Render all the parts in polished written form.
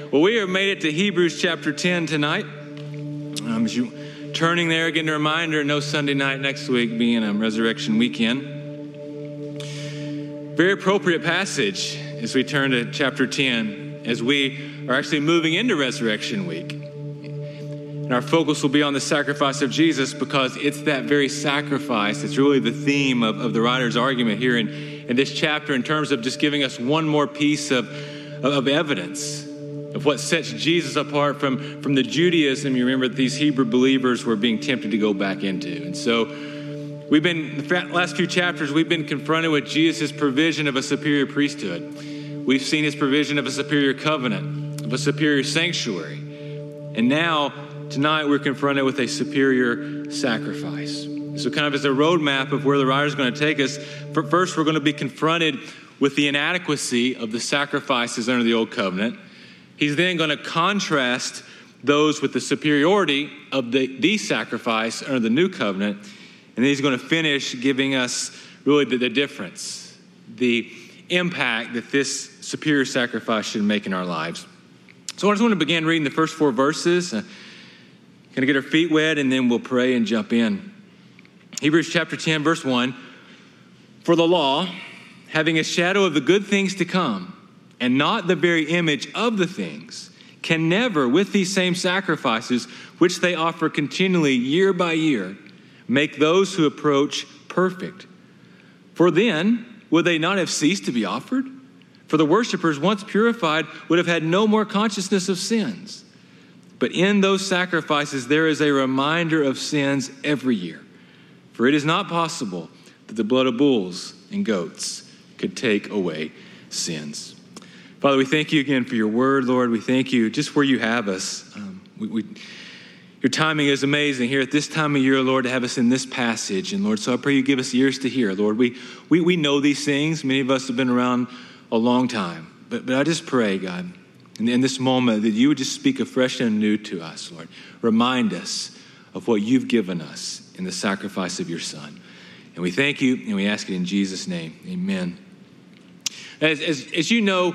Well, we have made it to Hebrews chapter 10 tonight. As you turning there, getting a reminder, no Sunday night next week being a resurrection weekend. Very appropriate passage as we turn to chapter 10, as we are actually moving into resurrection week. And our focus will be on the sacrifice of Jesus, because it's that very sacrifice that's really the theme of the writer's argument here in this chapter, in terms of just giving us one more piece of evidence of what sets Jesus apart from the Judaism, you remember, that these Hebrew believers were being tempted to go back into. And so the last few chapters, we've been confronted with Jesus' provision of a superior priesthood. We've seen his provision of a superior covenant, of a superior sanctuary. And now, tonight, we're confronted with a superior sacrifice. So kind of as a roadmap of where the writer's going to take us, first we're going to be confronted with the inadequacy of the sacrifices under the Old Covenant. He's then going to contrast those with the superiority of the sacrifice under the New Covenant. And then he's going to finish giving us really the difference, the impact that this superior sacrifice should make in our lives. So I just want to begin reading the first 4 verses. Going to get our feet wet, and then we'll pray and jump in. Hebrews chapter 10, verse 1. For the law, having a shadow of the good things to come, and not the very image of the things, can never, with these same sacrifices, which they offer continually year by year, make those who approach perfect. For then, would they not have ceased to be offered? For the worshipers, once purified, would have had no more consciousness of sins. But in those sacrifices, there is a reminder of sins every year. For it is not possible that the blood of bulls and goats could take away sins. Father, we thank you again for your word, Lord. We thank you just where you have us. Your timing is amazing here at this time of year, Lord, to have us in this passage. And Lord, so I pray you give us ears to hear, Lord. We know these things. Many of us have been around a long time. But I just pray, God, in this moment, that you would just speak afresh and anew to us, Lord. Remind us of what you've given us in the sacrifice of your Son. And we thank you, and we ask it in Jesus' name. Amen. As you know,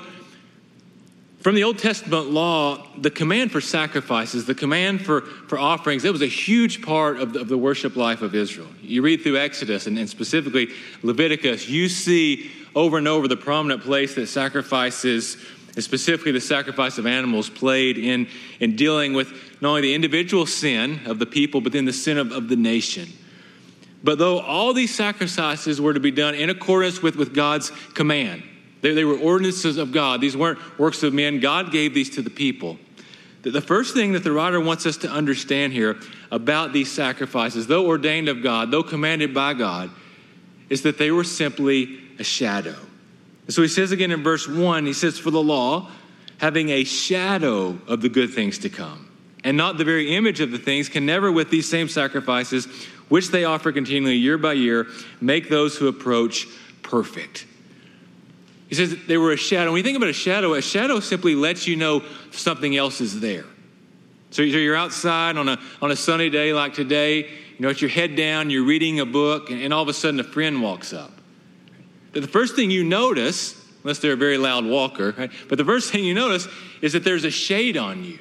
from the Old Testament law, the command for sacrifices, the command for offerings, it was a huge part of the worship life of Israel. You read through Exodus and specifically Leviticus, you see over and over the prominent place that sacrifices, and specifically the sacrifice of animals, played in dealing with not only the individual sin of the people, but then the sin of the nation. But though all these sacrifices were to be done in accordance with God's command, they were ordinances of God. These weren't works of men. God gave these to the people. The first thing that the writer wants us to understand here about these sacrifices, though ordained of God, though commanded by God, is that they were simply a shadow. And so he says again in verse 1, he says, for the law, having a shadow of the good things to come, and not the very image of the things, can never with these same sacrifices, which they offer continually year by year, make those who approach perfect. He says they were a shadow. When you think about a shadow simply lets you know something else is there. So you're outside on a sunny day like today, you know, with your head down, you're reading a book, and all of a sudden a friend walks up. The first thing you notice, unless they're a very loud walker, right? But the first thing you notice is that there's a shade on you.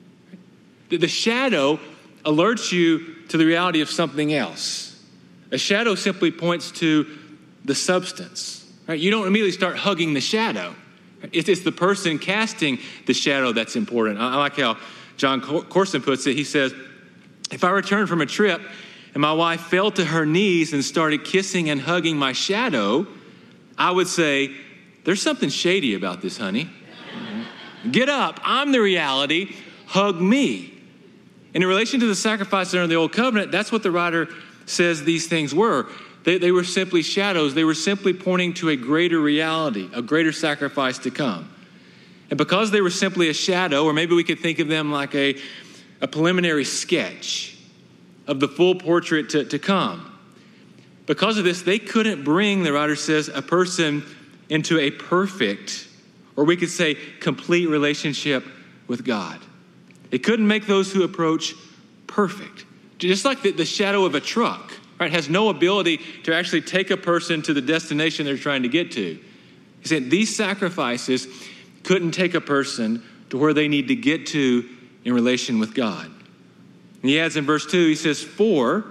The shadow alerts you to the reality of something else. A shadow simply points to the substance. Right? You don't immediately start hugging the shadow. It's the person casting the shadow that's important. I like how John Corson puts it. He says, if I returned from a trip and my wife fell to her knees and started kissing and hugging my shadow, I would say, there's something shady about this, honey. Get up. I'm the reality. Hug me. And in relation to the sacrifice under the Old Covenant, that's what the writer says these things were. They were simply shadows. They were simply pointing to a greater reality, a greater sacrifice to come. And because they were simply a shadow, or maybe we could think of them like a preliminary sketch of the full portrait to come. Because of this, they couldn't bring, the writer says, a person into a perfect, or we could say complete relationship with God. It couldn't make those who approach perfect. Just like the shadow of a truck, right, has no ability to actually take a person to the destination they're trying to get to. He said these sacrifices couldn't take a person to where they need to get to in relation with God. And he adds in verse 2, he says, "For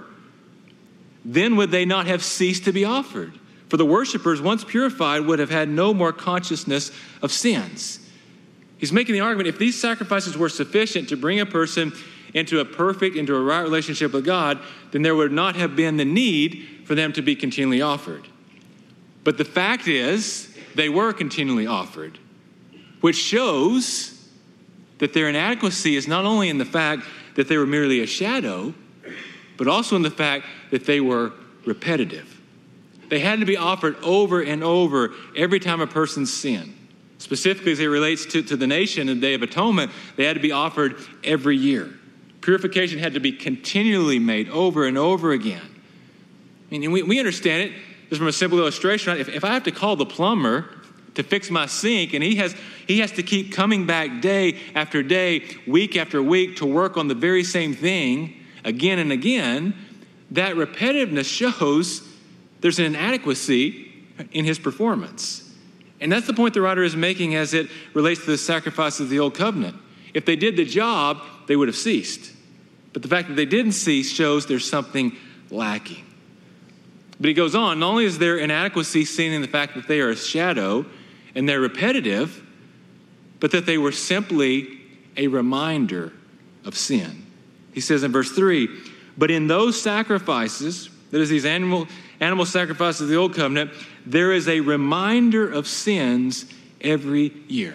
then would they not have ceased to be offered? For the worshipers, once purified, would have had no more consciousness of sins." He's making the argument, if these sacrifices were sufficient to bring a person into a right relationship with God, then there would not have been the need for them to be continually offered. But the fact is, they were continually offered, which shows that their inadequacy is not only in the fact that they were merely a shadow, but also in the fact that they were repetitive. They had to be offered over and over every time a person sinned. Specifically, as it relates to the nation and the Day of Atonement, they had to be offered every year. Purification had to be continually made over and over again. I mean, we understand it just from a simple illustration. Right? If I have to call the plumber to fix my sink, and he has to keep coming back day after day, week after week, to work on the very same thing again and again, that repetitiveness shows there's an inadequacy in his performance. And that's the point the writer is making as it relates to the sacrifices of the Old Covenant. If they did the job, they would have ceased. But the fact that they didn't cease shows there's something lacking. But he goes on, not only is there inadequacy seen in the fact that they are a shadow and they're repetitive, but that they were simply a reminder of sin. He says in verse 3, "But in those sacrifices," that is, these animal sacrifices of the Old Covenant, "there is a reminder of sins every year."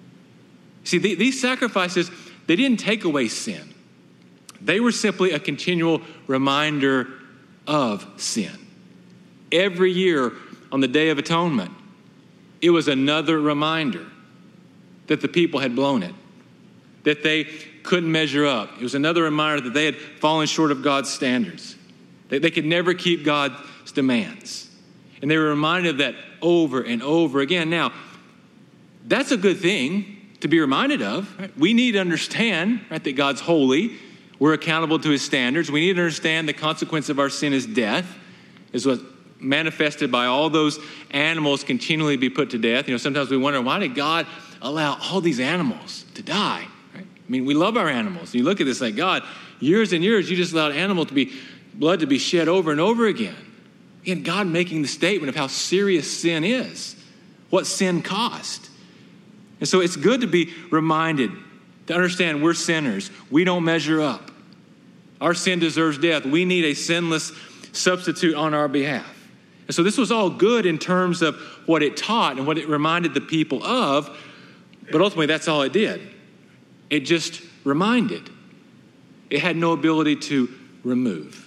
See, these sacrifices, they didn't take away sin. They were simply a continual reminder of sin. Every year on the Day of Atonement, it was another reminder that the people had blown it, that they couldn't measure up. It was another reminder that they had fallen short of God's standards. They could never keep God's demands. And they were reminded of that over and over again. Now, that's a good thing to be reminded of. Right? We need to understand, right, that God's holy. We're accountable to his standards. We need to understand the consequence of our sin is death, is what's manifested by all those animals continually be put to death. You know, sometimes we wonder, why did God allow all these animals to die? Right? I mean, we love our animals. You look at this like, God, years and years, you just allowed blood to be shed over and over again. Again, God making the statement of how serious sin is, what sin cost. And so it's good to be reminded, to understand we're sinners. We don't measure up. Our sin deserves death. We need a sinless substitute on our behalf. And so this was all good in terms of what it taught and what it reminded the people of, but ultimately that's all it did. It just reminded. It had no ability to remove.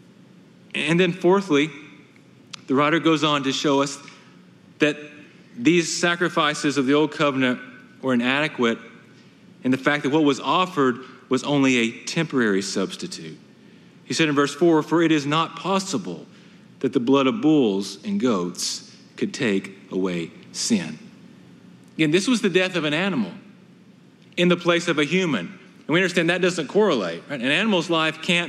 And then fourthly, the writer goes on to show us that these sacrifices of the Old Covenant were inadequate in the fact that what was offered was only a temporary substitute. He said in verse 4, "For it is not possible that the blood of bulls and goats could take away sin." Again, this was the death of an animal in the place of a human. And we understand that doesn't correlate. Right? An animal's life can't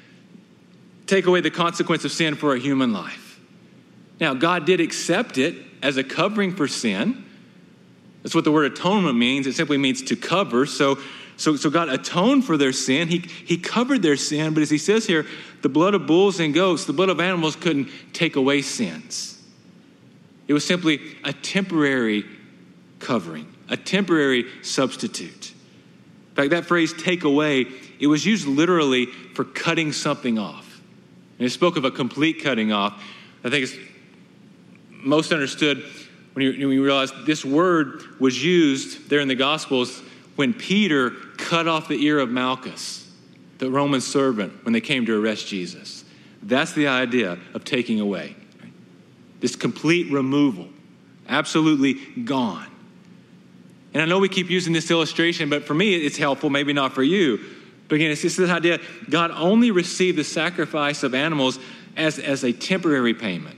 take away the consequence of sin for a human life. Now, God did accept it as a covering for sin. That's what the word atonement means. It simply means to cover. So God atoned for their sin. He covered their sin. But as he says here, the blood of bulls and goats, the blood of animals couldn't take away sins. It was simply a temporary covering, a temporary substitute. In fact, that phrase, take away, it was used literally for cutting something off. And it spoke of a complete cutting off. I think it's most understood when you realize this word was used there in the Gospels when Peter cut off the ear of Malchus, the Roman servant, when they came to arrest Jesus. That's the idea of taking away. Right? This complete removal, absolutely gone. And I know we keep using this illustration, but for me it's helpful, maybe not for you. But again, it's just this idea, God only received the sacrifice of animals as a temporary payment.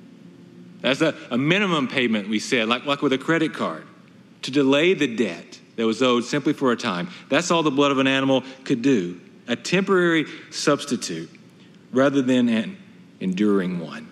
As a minimum payment, we said, like with a credit card, to delay the debt that was owed simply for a time. That's all the blood of an animal could do, a temporary substitute rather than an enduring one.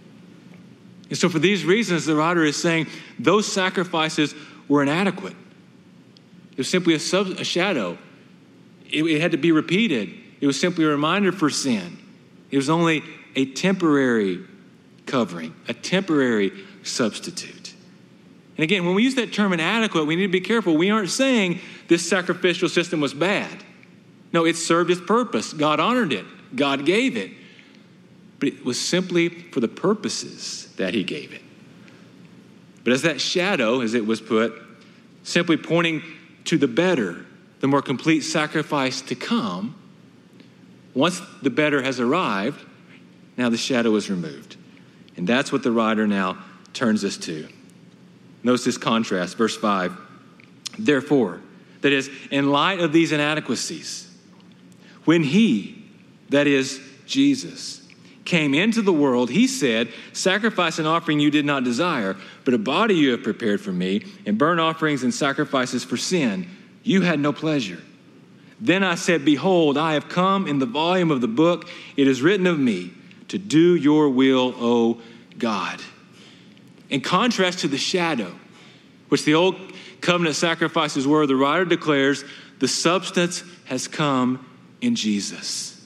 And so for these reasons, the writer is saying those sacrifices were inadequate. It was simply a shadow. It had to be repeated. It was simply a reminder for sin. It was only a temporary covering, a temporary substitute. And again, when we use that term inadequate, we need to be careful. We aren't saying this sacrificial system was bad. No, it served its purpose. God honored it. God gave it. But it was simply for the purposes that he gave it. But as that shadow, as it was put, simply pointing to the better, the more complete sacrifice to come, once the better has arrived, now the shadow is removed. And that's what the writer now turns us to. Notice this contrast, verse 5. Therefore, that is, in light of these inadequacies, when he, that is Jesus, came into the world, he said, sacrifice and offering you did not desire, but a body you have prepared for me, and burnt offerings and sacrifices for sin you had no pleasure. Then I said, behold, I have come in the volume of the book. It is written of me to do your will, O God. In contrast to the shadow, which the old covenant sacrifices were, the writer declares the substance has come in Jesus.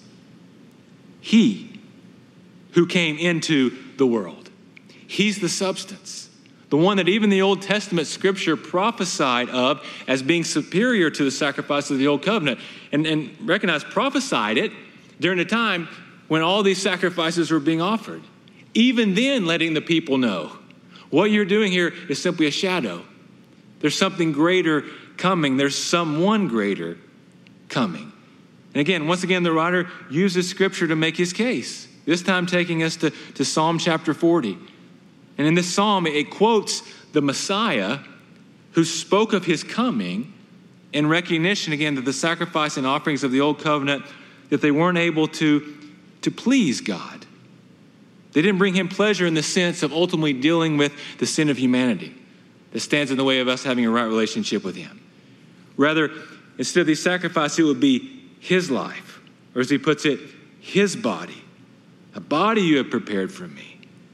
He who came into the world. He's the substance. The one that even the Old Testament scripture prophesied of as being superior to the sacrifice of the Old Covenant. And recognize, prophesied it during a time when all these sacrifices were being offered. Even then, letting the people know, what you're doing here is simply a shadow. There's something greater coming. There's someone greater coming. And again, once again, the writer uses scripture to make his case. This time taking us to Psalm chapter 40. And in this psalm, it quotes the Messiah who spoke of his coming in recognition, again, that the sacrifice and offerings of the old covenant, that they weren't able to please God. They didn't bring him pleasure in the sense of ultimately dealing with the sin of humanity that stands in the way of us having a right relationship with him. Rather, instead of these sacrifices, it would be his life, or as he puts it, his body, a body you have prepared for me.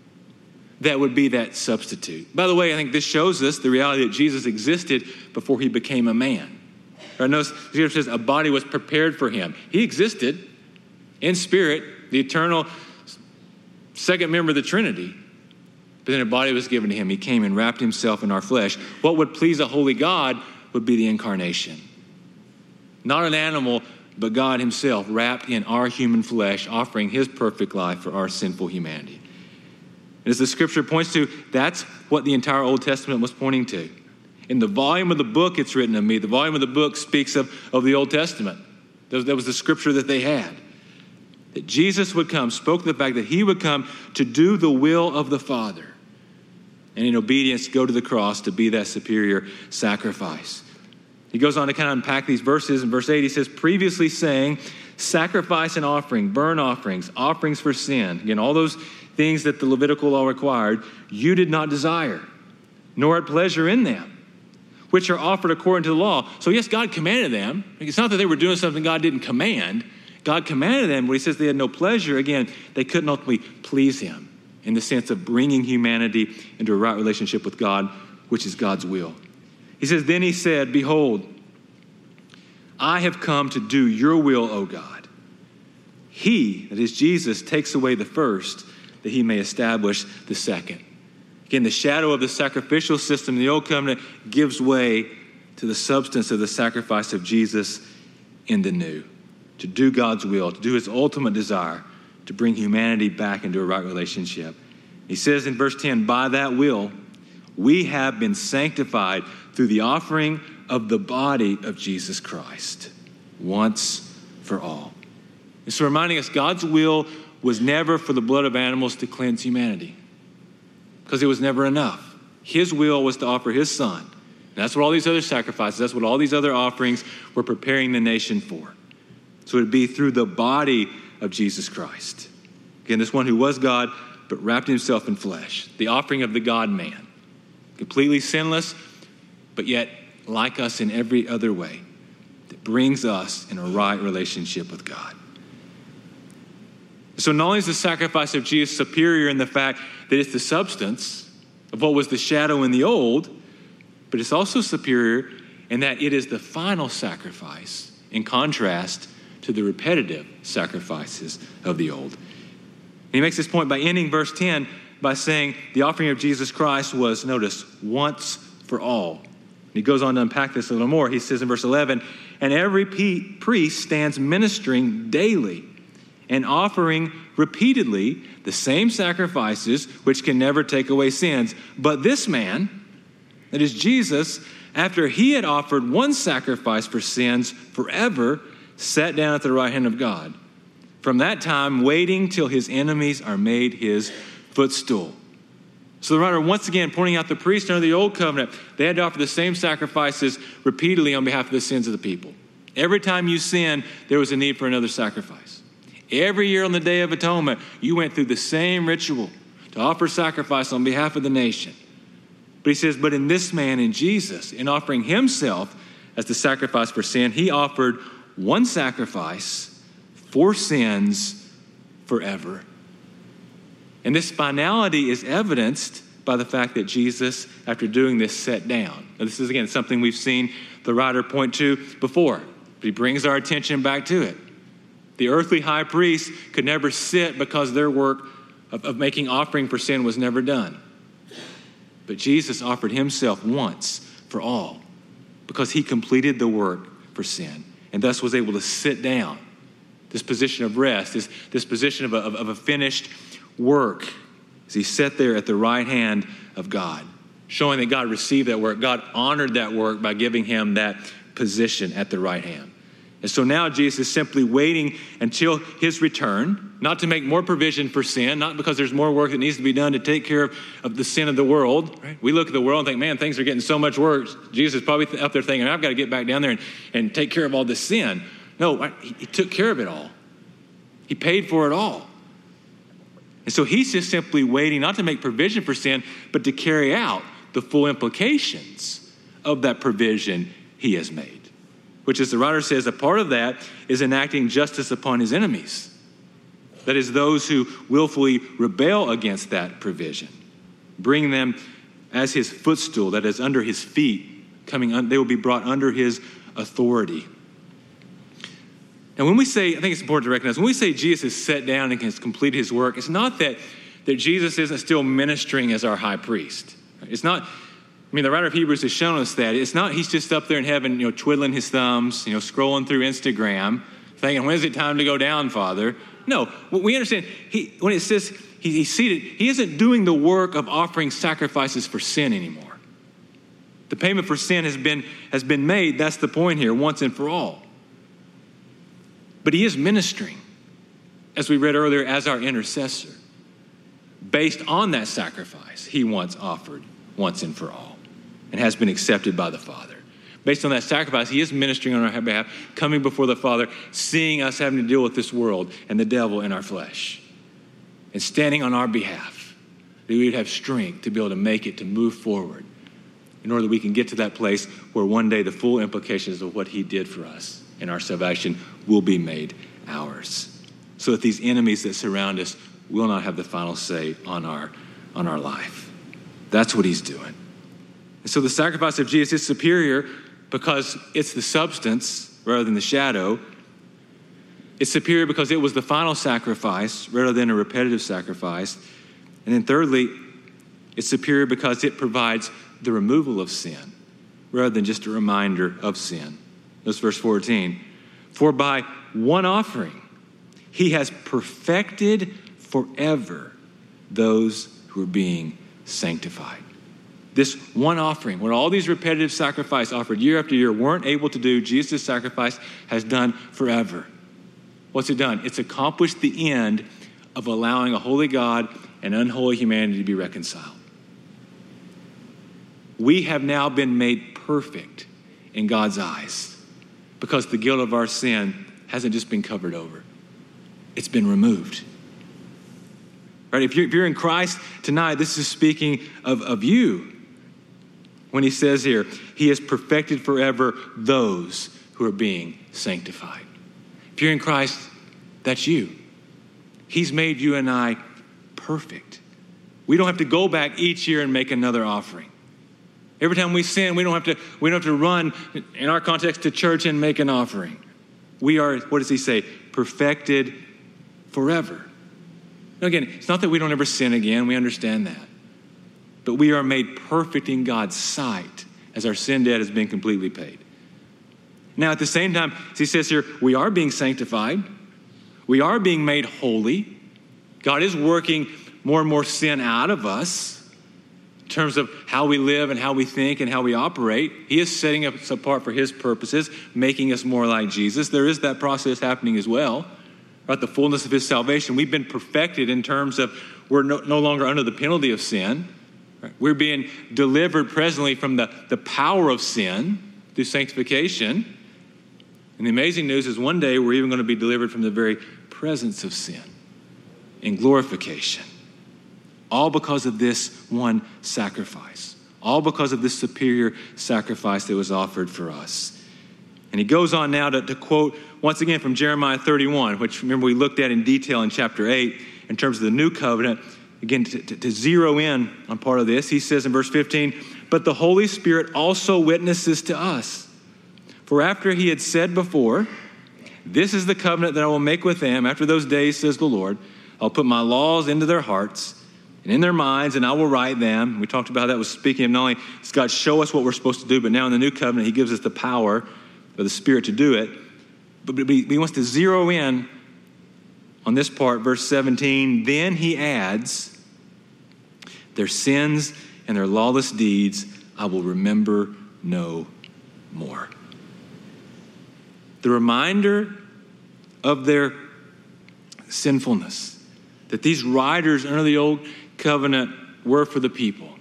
That would be that substitute. By the way, I think this shows us the reality that Jesus existed before he became a man. Right? Notice the scripture says a body was prepared for him. He existed in spirit, the eternal second member of the Trinity. But then a body was given to him. He came and wrapped himself in our flesh. What would please a holy God would be the incarnation. Not an animal, but God himself wrapped in our human flesh, offering his perfect life for our sinful humanity. And as the scripture points to, that's what the entire Old Testament was pointing to. In the volume of the book, it's written of me. The volume of the book speaks of the Old Testament. That was the scripture that they had. That Jesus would come, spoke to the fact that he would come to do the will of the Father. And in obedience, go to the cross to be that superior sacrifice. He goes on to kind of unpack these verses. In verse 8, he says, previously saying, sacrifice and offering, burnt offerings, offerings for sin. Again, all those things that the Levitical law required, you did not desire, nor had pleasure in them, which are offered according to the law. So yes, God commanded them. It's not that they were doing something God didn't command. God commanded them, but he says they had no pleasure. Again, they couldn't ultimately please him in the sense of bringing humanity into a right relationship with God, which is God's will. He says, then he said, behold, I have come to do your will, O God. He, that is Jesus, takes away the first, that he may establish the second. Again, the shadow of the sacrificial system in the Old Covenant gives way to the substance of the sacrifice of Jesus in the New. To do God's will, to do his ultimate desire, to bring humanity back into a right relationship. He says in verse 10, by that will, we have been sanctified through the offering of the body of Jesus Christ, once for all. And so reminding us, God's will was never for the blood of animals to cleanse humanity, because it was never enough. His will was to offer his son. And that's what all these other sacrifices, that's what all these other offerings were preparing the nation for. So it would be through the body of Jesus Christ. Again, this one who was God, but wrapped himself in flesh. The offering of the God-man. Completely sinless, but yet like us in every other way. That brings us in a right relationship with God. So not only is the sacrifice of Jesus superior in the fact that it's the substance of what was the shadow in the old, but it's also superior and that it is the final sacrifice in contrast to the repetitive sacrifices of the old. And he makes this point by ending verse 10 by saying the offering of Jesus Christ was, notice, once for all. He goes on to unpack this a little more. He says in verse 11, and every priest stands ministering daily and offering repeatedly the same sacrifices which can never take away sins. But this man, that is Jesus, after he had offered one sacrifice for sins forever, sat down at the right hand of God. From that time, waiting till his enemies are made his footstool. So the writer, once again, pointing out the priests under the old covenant, they had to offer the same sacrifices repeatedly on behalf of the sins of the people. Every time you sinned, there was a need for another sacrifice. Every year on the Day of Atonement, you went through the same ritual to offer sacrifice on behalf of the nation. But he says, but in this man, in Jesus, in offering himself as the sacrifice for sin, he offered one sacrifice for sins forever. And this finality is evidenced by the fact that Jesus, after doing this, sat down. Now, this is, again, something we've seen the writer point to before, but he brings our attention back to it. The earthly high priest could never sit because their work of making offering for sin was never done. But Jesus offered himself once for all because he completed the work for sin and thus was able to sit down, this position of rest, this position of a finished work, as he sat there at the right hand of God, showing that God received that work. God honored that work by giving him that position at the right hand. And so now Jesus is simply waiting until his return, not to make more provision for sin, not because there's more work that needs to be done to take care of the sin of the world. Right? We look at the world and think, man, things are getting so much worse. Jesus is probably up there thinking, I've got to get back down there and take care of all this sin. No, he took care of it all. He paid for it all. And so he's just simply waiting not to make provision for sin, but to carry out the full implications of that provision he has made. Which, as the writer says, a part of that is enacting justice upon his enemies. That is, those who willfully rebel against that provision. Bring them as his footstool, that is under his feet, they will be brought under his authority. And when we say, I think it's important to recognize, when we say Jesus has sat down and has completed his work, it's not that Jesus isn't still ministering as our high priest. It's not, the writer of Hebrews has shown us that. It's not he's just up there in heaven, twiddling his thumbs, scrolling through Instagram, thinking, when is it time to go down, Father? No, we understand, when it says he's seated, he isn't doing the work of offering sacrifices for sin anymore. The payment for sin has been made. That's the point here, once and for all. But he is ministering, as we read earlier, as our intercessor, based on that sacrifice he once offered once and for all, and has been accepted by the Father. Based on that sacrifice, he is ministering on our behalf, coming before the Father, seeing us having to deal with this world and the devil in our flesh, and standing on our behalf, that we would have strength to be able to make it, to move forward, in order that we can get to that place where one day the full implications of what he did for us in our salvation will be made ours, so that these enemies that surround us will not have the final say on our life. That's what he's doing. And so the sacrifice of Jesus is superior because it's the substance rather than the shadow. It's superior because it was the final sacrifice rather than a repetitive sacrifice. And then thirdly, it's superior because it provides the removal of sin rather than just a reminder of sin. Notice verse 14. For by one offering, he has perfected forever those who are being sanctified. This one offering, what all these repetitive sacrifices offered year after year weren't able to do, Jesus' sacrifice has done forever. What's it done? It's accomplished the end of allowing a holy God and unholy humanity to be reconciled. We have now been made perfect in God's eyes because the guilt of our sin hasn't just been covered over. It's been removed. Right? If you're in Christ tonight, this is speaking of you. When he says here, he has perfected forever those who are being sanctified. If you're in Christ, that's you. He's made you and I perfect. We don't have to go back each year and make another offering. Every time we sin, we don't have to run, in our context, to church and make an offering. We are, what does he say? Perfected forever. Now again, it's not that we don't ever sin again. We understand that. But we are made perfect in God's sight as our sin debt has been completely paid. Now, at the same time, as he says here, we are being sanctified. We are being made holy. God is working more and more sin out of us in terms of how we live and how we think and how we operate. He is setting us apart for his purposes, making us more like Jesus. There is that process happening as well. At the fullness of his salvation, we've been perfected in terms of we're no longer under the penalty of sin. We're being delivered presently from the power of sin through sanctification. And the amazing news is one day we're even going to be delivered from the very presence of sin in glorification. All because of this one sacrifice. All because of this superior sacrifice that was offered for us. And he goes on now to quote once again from Jeremiah 31, which remember we looked at in detail in chapter 8 in terms of the new covenant. Again, to zero in on part of this, he says in verse 15, "But the Holy Spirit also witnesses to us. For after he had said before, 'This is the covenant that I will make with them after those days, says the Lord. I'll put my laws into their hearts and in their minds, and I will write them.'" We talked about how that was speaking of not only does God show us what we're supposed to do, but now in the new covenant, he gives us the power of the Spirit to do it. But he wants to zero in on this part, verse 17. Then he adds, "Their sins and their lawless deeds I will remember no more." The reminder of their sinfulness that these writers under the old covenant were for the people,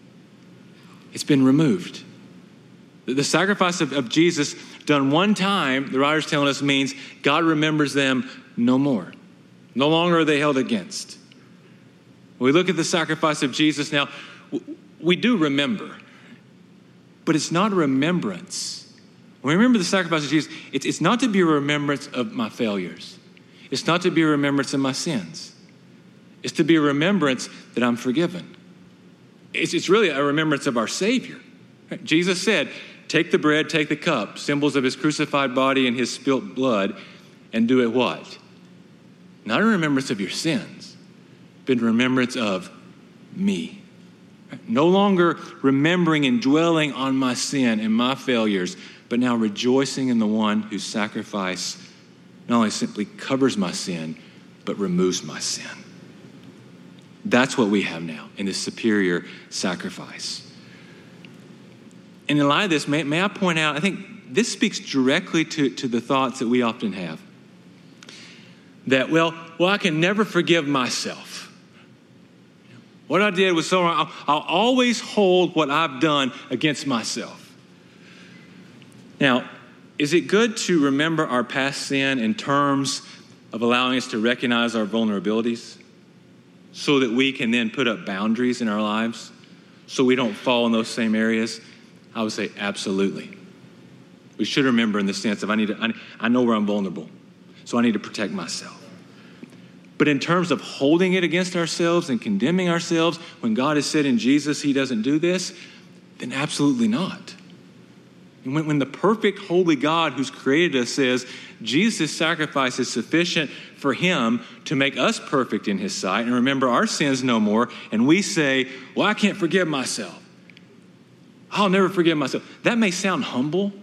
it's been removed. The sacrifice of Jesus done one time, the writer's telling us, means God remembers them no more. No longer are they held against. When we look at the sacrifice of Jesus now, we do remember. But it's not a remembrance. When we remember the sacrifice of Jesus, it's not to be a remembrance of my failures. It's not to be a remembrance of my sins. It's to be a remembrance that I'm forgiven. It's really a remembrance of our Savior. Jesus said, "Take the bread, take the cup," symbols of his crucified body and his spilt blood, and do it what? Not a remembrance of your sins, but a remembrance of me. No longer remembering and dwelling on my sin and my failures, but now rejoicing in the one whose sacrifice not only simply covers my sin, but removes my sin. That's what we have now in this superior sacrifice. And in light of this, may I point out, I think this speaks directly to the thoughts that we often have. That, well, I can never forgive myself. What I did was so wrong. I'll always hold what I've done against myself. Now, is it good to remember our past sin in terms of allowing us to recognize our vulnerabilities so that we can then put up boundaries in our lives so we don't fall in those same areas? I would say absolutely. We should remember in the sense of I know where I'm vulnerable, so I need to protect myself. But in terms of holding it against ourselves and condemning ourselves, when God has said in Jesus he doesn't do this, then absolutely not. And when the perfect holy God who's created us says Jesus' sacrifice is sufficient for him to make us perfect in his sight and remember our sins no more, and we say, well, I can't forgive myself. I'll never forgive myself. That may sound humble,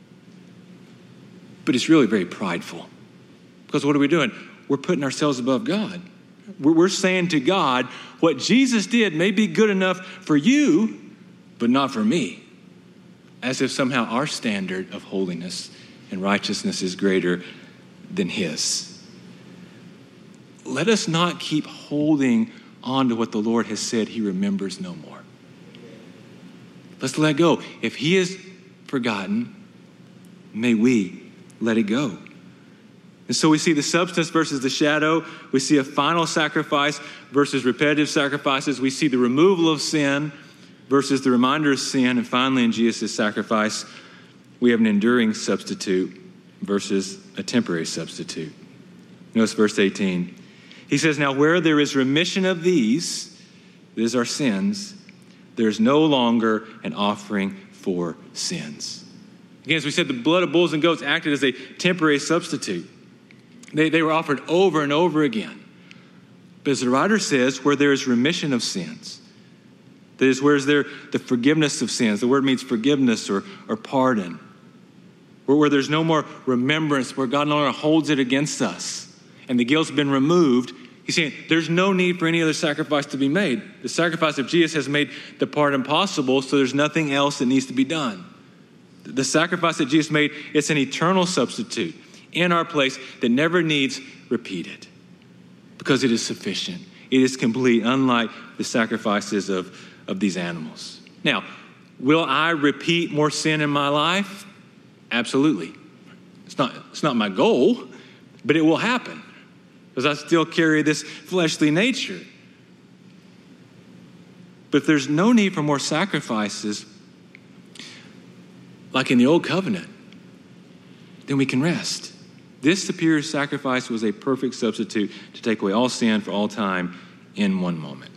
but it's really very prideful. Because what are we doing? We're putting ourselves above God. We're saying to God, what Jesus did may be good enough for you, but not for me. As if somehow our standard of holiness and righteousness is greater than his. Let us not keep holding on to what the Lord has said he remembers no more. Let's let go. If he has forgotten, may we let it go. And so we see the substance versus the shadow. We see a final sacrifice versus repetitive sacrifices. We see the removal of sin versus the reminder of sin. And finally, in Jesus' sacrifice, we have an enduring substitute versus a temporary substitute. Notice verse 18. He says, now where there is remission of these, these are sins, there's no longer an offering for sins. Again, as we said, the blood of bulls and goats acted as a temporary substitute. They were offered over and over again. But as the writer says, where there is remission of sins, that is, where is there the forgiveness of sins? The word means forgiveness or pardon. Where there's no more remembrance, where God no longer holds it against us, and the guilt's been removed. He's saying there's no need for any other sacrifice to be made. The sacrifice of Jesus has made the pardon possible, so there's nothing else that needs to be done. The sacrifice that Jesus made, it's an eternal substitute in our place that never needs repeated because it is sufficient. It is complete, unlike the sacrifices of these animals. Now, will I repeat more sin in my life? Absolutely. It's not my goal, but it will happen because I still carry this fleshly nature. But if there's no need for more sacrifices, like in the old covenant, then we can rest. This superior sacrifice was a perfect substitute to take away all sin for all time in one moment.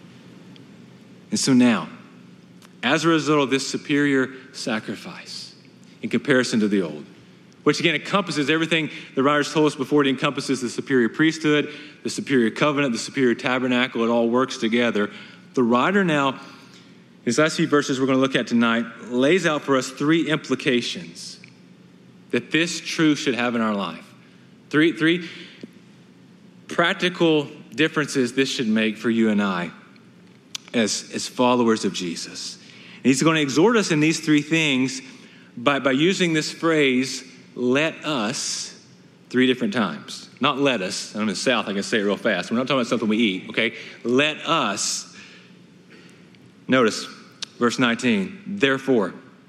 And so now, as a result of this superior sacrifice in comparison to the old, which again encompasses everything the writers told us before, it encompasses the superior priesthood, the superior covenant, the superior tabernacle, it all works together. The writer now, these last few verses we're going to look at tonight, lays out for us three implications that this truth should have in our life. Three practical differences this should make for you and I as followers of Jesus. And he's going to exhort us in these three things by using this phrase, let us, 3 different times. Not let us. I'm in the South, I can say it real fast. We're not talking about something we eat, okay? Let us. Notice verse 19, therefore.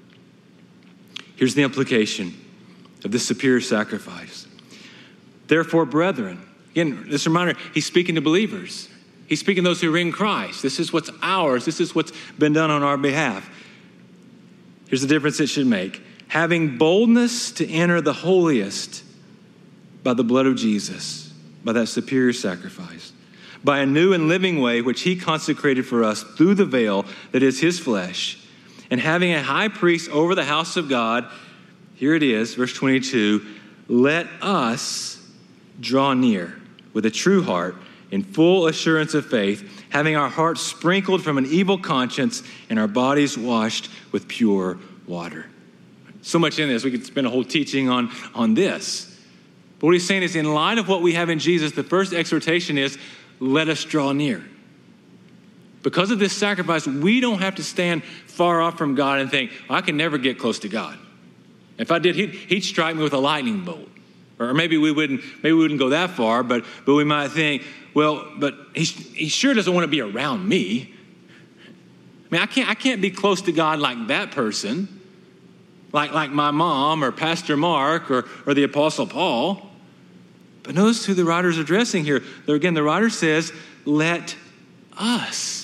Here's the implication of this superior sacrifice. Therefore, brethren. Again, this reminder, he's speaking to believers. He's speaking to those who are in Christ. This is what's ours. This is what's been done on our behalf. Here's the difference it should make. Having boldness to enter the holiest by the blood of Jesus, by that superior sacrifice, by a new and living way which he consecrated for us through the veil that is his flesh, and having a high priest over the house of God, here it is, verse 22, let us draw near with a true heart in full assurance of faith, having our hearts sprinkled from an evil conscience and our bodies washed with pure water. So much in this, we could spend a whole teaching on this. But what he's saying is, in light of what we have in Jesus, the first exhortation is, let us draw near. Because of this sacrifice, we don't have to stand far off from God and think, I can never get close to God. If I did, he'd strike me with a lightning bolt. Or maybe we wouldn't go that far, but we might think, well, but he sure doesn't want to be around me. I mean, I can't be close to God like that person, like my mom or Pastor Mark or the Apostle Paul. But notice who the writer's addressing here. Again, the writer says, let us.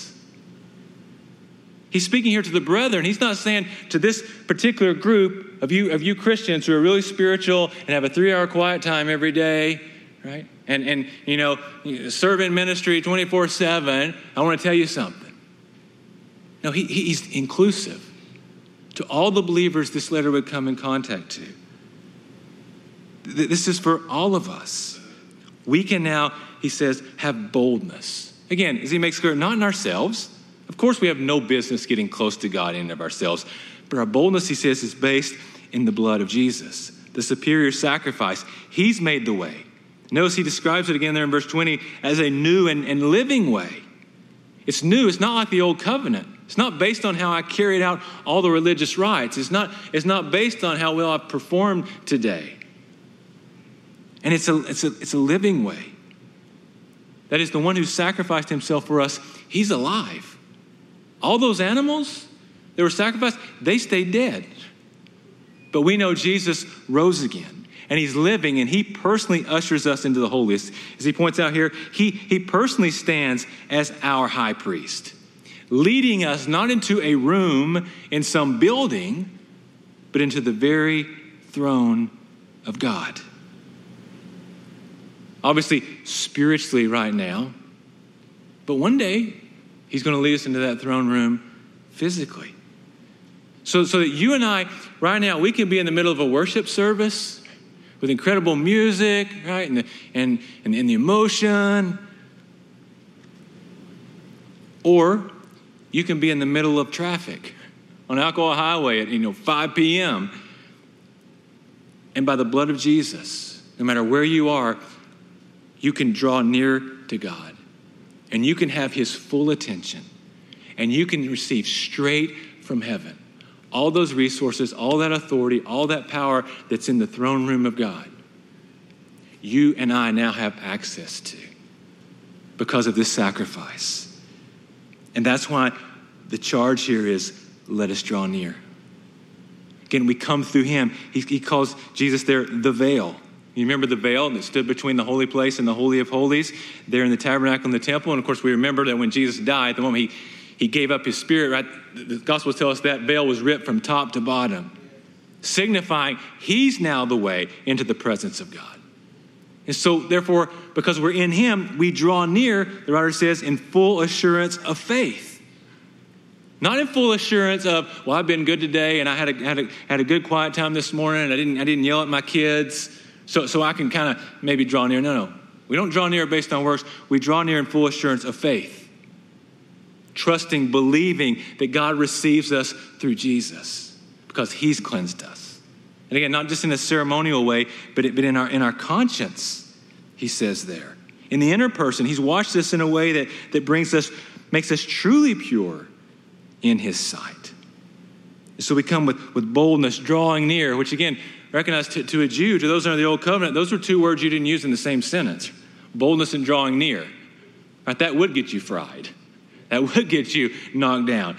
He's speaking here to the brethren. He's not saying to this particular group of you Christians who are really spiritual and have a 3-hour quiet time every day, right? And you know, serve in ministry 24/7. I want to tell you something. No, he's inclusive to all the believers this letter would come in contact to. This is for all of us. We can now, he says, have boldness. Again, as he makes clear, not in ourselves. Of course, we have no business getting close to God in and of ourselves. But our boldness, he says, is based in the blood of Jesus, the superior sacrifice. He's made the way. Notice he describes it again there in verse 20 as a new and living way. It's new. It's not like the old covenant. It's not based on how I carried out all the religious rites. It's not based on how well I've performed today. And it's a living way. That is, the one who sacrificed himself for us, he's alive. All those animals that were sacrificed, they stayed dead. But we know Jesus rose again, and he's living, and he personally ushers us into the holiest. As he points out here, he personally stands as our high priest, leading us not into a room in some building, but into the very throne of God. Obviously, spiritually right now, but one day he's going to lead us into that throne room physically. So that you and I, right now, we can be in the middle of a worship service with incredible music, right, and the emotion. Or you can be in the middle of traffic on Alcohol Highway at 5 p.m. And by the blood of Jesus, no matter where you are, you can draw near to God. And you can have his full attention. And you can receive straight from heaven all those resources, all that authority, all that power that's in the throne room of God. You and I now have access to because of this sacrifice. And that's why the charge here is, let us draw near. Again, we come through him. He calls Jesus there the veil. You remember the veil that stood between the holy place and the Holy of Holies there in the tabernacle and the temple? And of course, we remember that when Jesus died, the moment he gave up his spirit, right? The Gospels tell us that veil was ripped from top to bottom, signifying he's now the way into the presence of God. And so, therefore, because we're in him, we draw near, the writer says, in full assurance of faith. Not in full assurance of, well, I've been good today and I had a good quiet time this morning and I didn't yell at my kids, so I can kind of maybe draw near. No. We don't draw near based on works. We draw near in full assurance of faith. Trusting, believing that God receives us through Jesus because he's cleansed us. And again, not just in a ceremonial way, but in our conscience, he says there. In the inner person, he's washed us in a way that makes us truly pure in his sight. So we come with boldness, drawing near, which again, recognize to a Jew, to those under the old covenant, those were two words you didn't use in the same sentence. Boldness and drawing near. Right? That would get you fried. That would get you knocked down.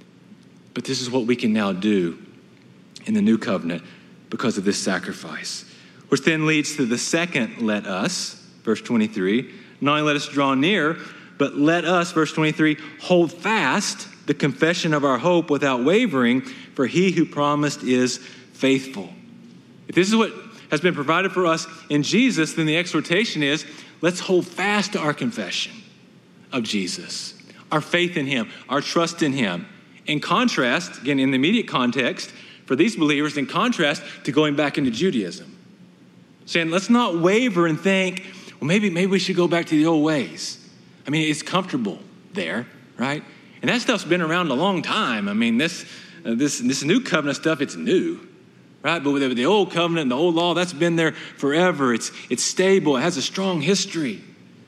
But this is what we can now do in the new covenant because of this sacrifice. Which then leads to the second let us, verse 23. Not only let us draw near, but let us, verse 23, hold fast the confession of our hope without wavering, for he who promised is faithful. If this is what has been provided for us in Jesus, then the exhortation is, let's hold fast to our confession of Jesus, our faith in him, our trust in him. In contrast, again, in the immediate context, for these believers, in contrast to going back into Judaism. Saying, let's not waver and think, well, maybe we should go back to the old ways. I mean, it's comfortable there, right? And that stuff's been around a long time. I mean, this new covenant stuff, it's new, right? But with the old covenant and the old law, that's been there forever. It's stable. It has a strong history.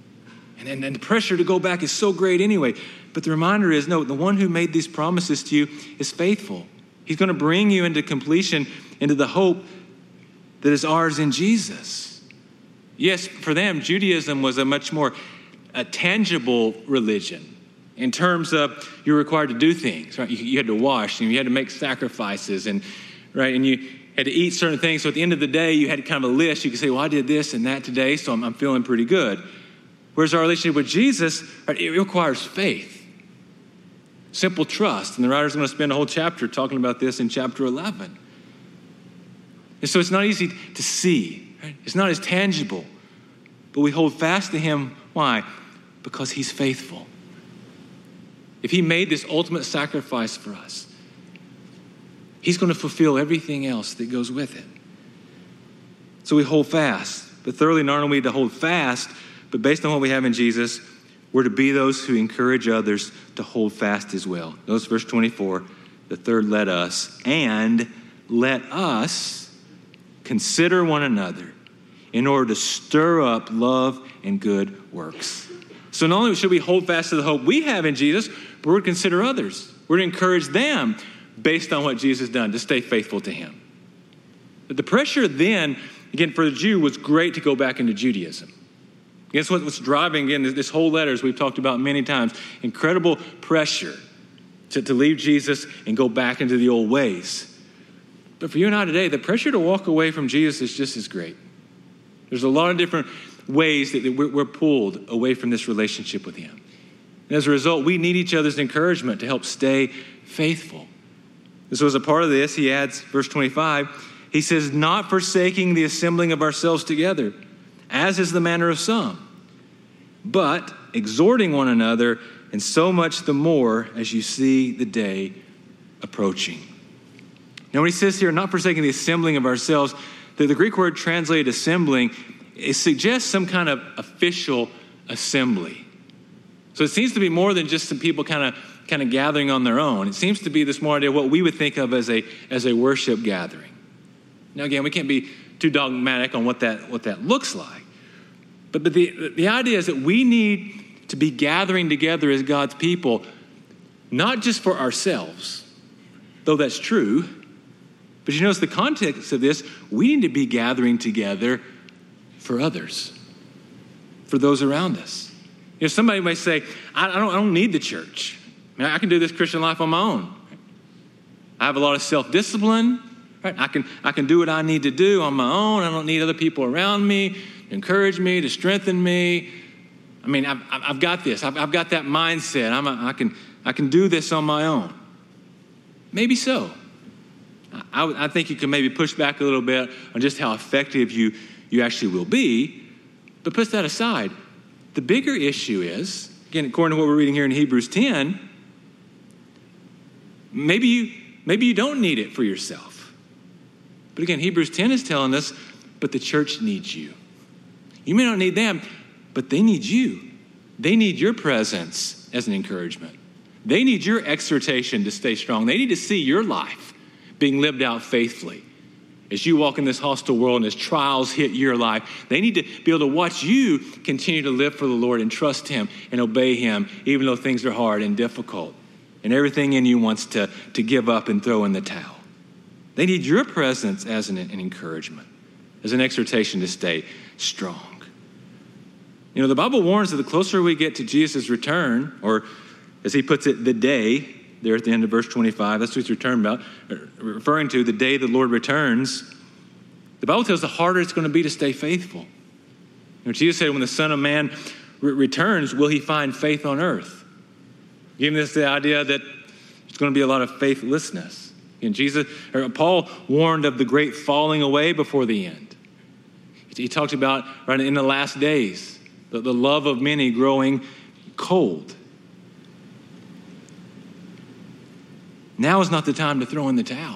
And the pressure to go back is so great anyway. But the reminder is, no, the one who made these promises to you is faithful. He's going to bring you into completion, into the hope that is ours in Jesus. Yes, for them, Judaism was a much more tangible religion in terms of you're required to do things, right? You had to wash and you had to make sacrifices and you had to eat certain things. So at the end of the day, you had kind of a list. You could say, well, I did this and that today, so I'm feeling pretty good. Whereas our relationship with Jesus, it requires faith, simple trust. And the writer's going to spend a whole chapter talking about this in chapter 11. And so it's not easy to see, right? It's not as tangible, but we hold fast to him. Why? Because he's faithful. If he made this ultimate sacrifice for us, he's going to fulfill everything else that goes with it. So we hold fast. But thirdly, not only to hold fast, but based on what we have in Jesus, we're to be those who encourage others to hold fast as well. Notice verse 24, the third let us, and let us consider one another in order to stir up love and good works. So not only should we hold fast to the hope we have in Jesus, but we're to consider others. We're to encourage them based on what Jesus has done to stay faithful to him. But the pressure then, again, for the Jew was great to go back into Judaism. Guess what's driving, again, this whole letter, as we've talked about many times, incredible pressure to leave Jesus and go back into the old ways. But for you and I today, the pressure to walk away from Jesus is just as great. There's a lot of different ways that we're pulled away from this relationship with him. And as a result, we need each other's encouragement to help stay faithful. And so as a part of this, he adds, verse 25, he says, not forsaking the assembling of ourselves together, as is the manner of some, but exhorting one another, and so much the more as you see the day approaching. Now, when he says here, not forsaking the assembling of ourselves, the Greek word translated assembling, it suggests some kind of official assembly. So it seems to be more than just some people kind of gathering on their own. It seems to be this more idea of what we would think of as a worship gathering. Now, again, we can't be too dogmatic on what that looks like. But the idea is that we need to be gathering together as God's people, not just for ourselves, though that's true. But you notice the context of this, we need to be gathering together for others, for those around us. You know, somebody may say, I don't need the church. I mean, I can do this Christian life on my own. I have a lot of self-discipline. Right? I can do what I need to do on my own. I don't need other people around me to encourage me, to strengthen me. I mean, I've got this. I've got that mindset. I can do this on my own. Maybe so. I think you can maybe push back a little bit on just how effective you actually will be. But put that aside. The bigger issue is, again, according to what we're reading here in Hebrews 10, maybe you don't need it for yourself. But again, Hebrews 10 is telling us, but the church needs you. You may not need them, but they need you. They need your presence as an encouragement. They need your exhortation to stay strong. They need to see your life being lived out faithfully. As you walk in this hostile world and as trials hit your life, they need to be able to watch you continue to live for the Lord and trust him and obey him, even though things are hard and difficult. And everything in you wants to give up and throw in the towel. They need your presence as an encouragement, as an exhortation to stay strong. You know, the Bible warns that the closer we get to Jesus' return, or as he puts it, the day, there at the end of verse 25, that's what he's referring to, the day the Lord returns. The Bible tells us the harder it's going to be to stay faithful. You know, Jesus said, when the Son of Man returns, will he find faith on earth? Giving us the idea that there's going to be a lot of faithlessness. And Paul warned of the great falling away before the end. He talked about, right, in the last days, the love of many growing cold. Now is not the time to throw in the towel.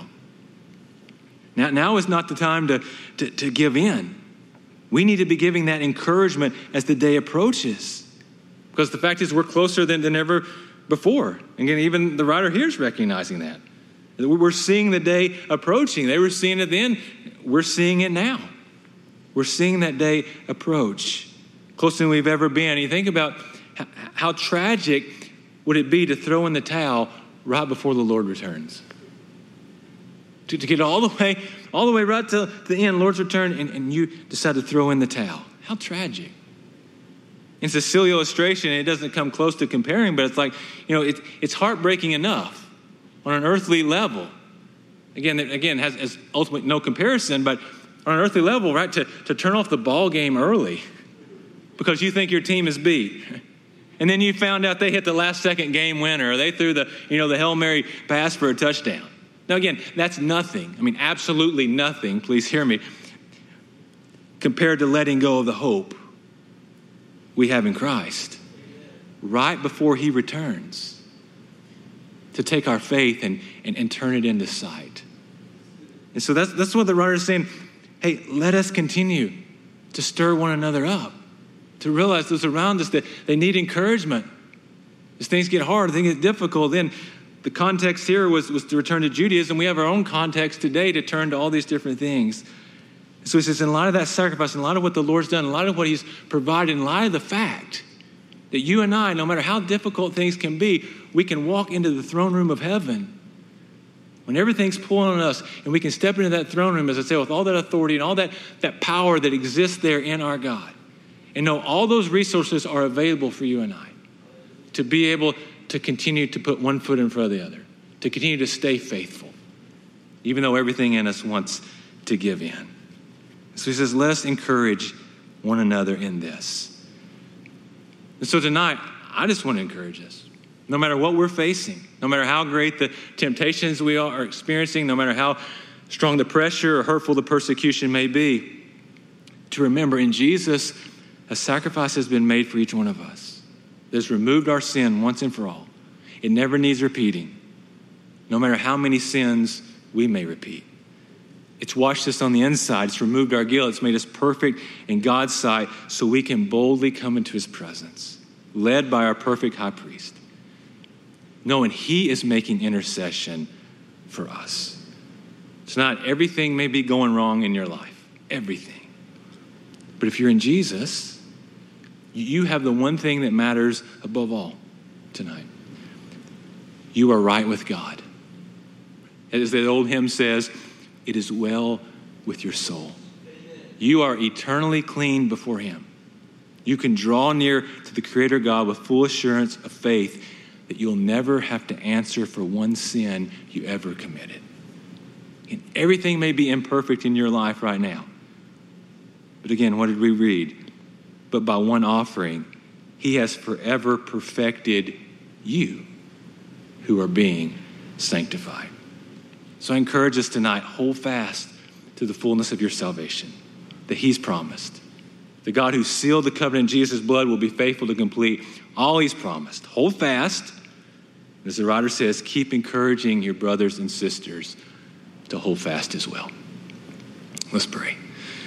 Now is not the time to give in. We need to be giving that encouragement as the day approaches. Because the fact is we're closer than ever before. Again, even the writer here is recognizing that. We're seeing the day approaching. They were seeing it then. We're seeing it now. We're seeing that day approach closer than we've ever been. And you think about how tragic would it be to throw in the towel right before the Lord returns. To get all the way right to the end, Lord's return, and you decide to throw in the towel. How tragic. It's a silly illustration, and it doesn't come close to comparing, but it's like, you know, it's heartbreaking enough on an earthly level. Again, has ultimately no comparison, but on an earthly level, right, to turn off the ball game early because you think your team is beat. And then you found out they hit the last second game winner, or they threw the Hail Mary pass for a touchdown. Now again, that's nothing. I mean, absolutely nothing, please hear me, compared to letting go of the hope we have in Christ right before he returns to take our faith and turn it into sight. And so that's what the writer is saying. Hey, let us continue to stir one another up, to realize those around us that they need encouragement. As things get hard, things get difficult, then the context here was to return to Judaism. We have our own context today to turn to all these different things. So he says, in light of that sacrifice, in light of what the Lord's done, in light of what he's provided, in light of the fact that you and I, no matter how difficult things can be, we can walk into the throne room of heaven when everything's pulling on us, and we can step into that throne room, as I say, with all that authority and all that power that exists there in our God. And know all those resources are available for you and I to be able to continue to put one foot in front of the other, to continue to stay faithful, even though everything in us wants to give in. So he says, let us encourage one another in this. And so tonight, I just want to encourage us. No matter what we're facing, no matter how great the temptations we are experiencing, no matter how strong the pressure or hurtful the persecution may be, to remember in Jesus, a sacrifice has been made for each one of us. that has removed our sin once and for all. It never needs repeating, no matter how many sins we may repeat. It's washed us on the inside. It's removed our guilt. It's made us perfect in God's sight so we can boldly come into his presence, led by our perfect high priest, knowing he is making intercession for us. Tonight, everything may be going wrong in your life, everything. But if you're in Jesus, you have the one thing that matters above all tonight. You are right with God. As the old hymn says, it is well with your soul. You are eternally clean before him. You can draw near to the Creator God with full assurance of faith that you'll never have to answer for one sin you ever committed. And everything may be imperfect in your life right now. But again, what did we read? But by one offering, he has forever perfected you who are being sanctified. So I encourage us tonight, hold fast to the fullness of your salvation that he's promised. The God who sealed the covenant in Jesus' blood will be faithful to complete all he's promised. Hold fast. As the writer says, keep encouraging your brothers and sisters to hold fast as well. Let's pray.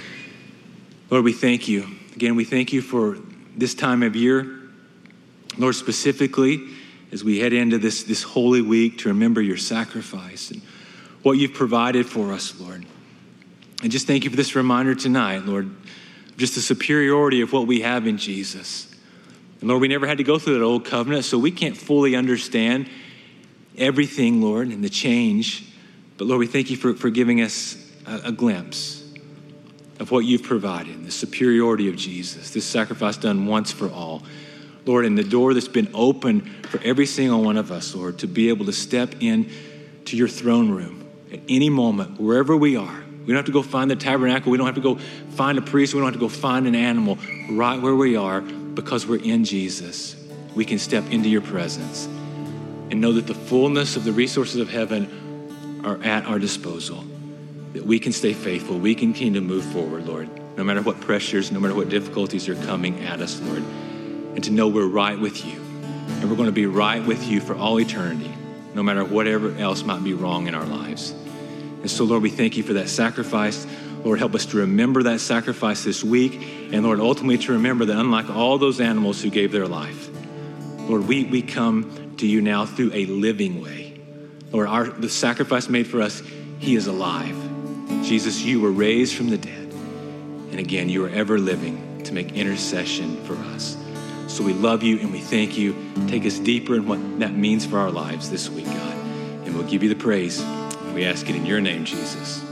Lord, we thank you. Again, we thank you for this time of year. Lord, specifically, as we head into this holy week to remember your sacrifice and what you've provided for us, Lord. And just thank you for this reminder tonight, Lord, just the superiority of what we have in Jesus. And Lord, we never had to go through that old covenant, so we can't fully understand everything, Lord, and the change. But Lord, we thank you for giving us a glimpse of what you've provided, the superiority of Jesus, this sacrifice done once for all. Lord, and the door that's been open for every single one of us, Lord, to be able to step in to your throne room at any moment, wherever we are. We don't have to go find the tabernacle. We don't have to go find a priest. We don't have to go find an animal. Right where we are, because we're in Jesus, we can step into your presence and know that the fullness of the resources of heaven are at our disposal, that we can stay faithful. We can continue to move forward, Lord, no matter what pressures, no matter what difficulties are coming at us, Lord, and to know we're right with you. And we're going to be right with you for all eternity, no matter whatever else might be wrong in our lives. And so, Lord, we thank you for that sacrifice. Lord, help us to remember that sacrifice this week. And Lord, ultimately to remember that unlike all those animals who gave their life, Lord, we come to you now through a living way. Lord, the sacrifice made for us, he is alive. Jesus, you were raised from the dead. And again, you are ever living to make intercession for us. So we love you and we thank you. Take us deeper in what that means for our lives this week, God. And we'll give you the praise. We ask it in your name, Jesus.